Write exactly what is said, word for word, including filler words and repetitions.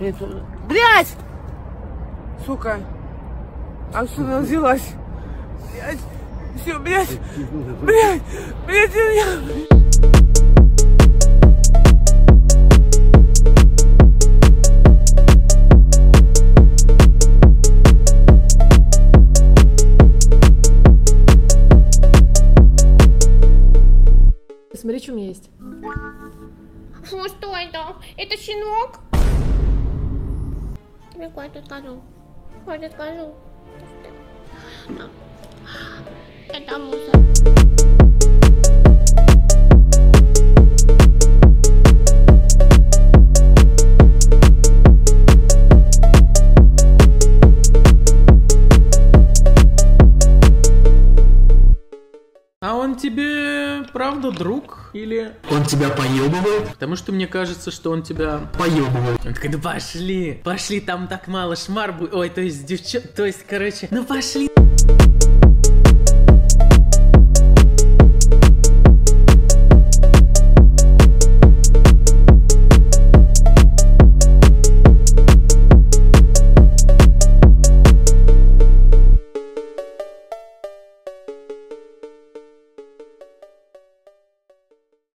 Блядь! Сука! А что она взялась? Блядь! Все, блядь! Блядь! Блядь, я... Смотри, что у меня есть. Фу, что это? Это щенок? Тебе кое-что скажу. Кое-что скажу. Это мусор. А он тебе, правда, друг? Или... Он тебя поебывает? Потому что мне кажется, что он тебя... Поебывает. Он такой, ну пошли, пошли, там так мало шмар будет. Ой, то есть девчонок, то есть, короче, ну пошли.